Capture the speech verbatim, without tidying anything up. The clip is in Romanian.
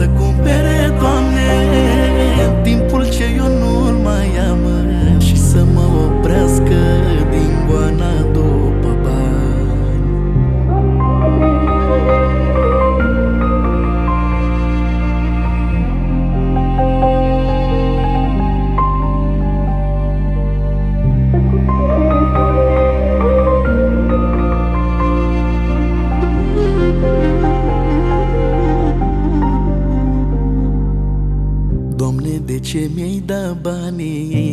să cumpere, Doamne, timpul ce eu nu-l mai am și să mă oprească din goana după bani. Doamne, de ce mi-ai dat banii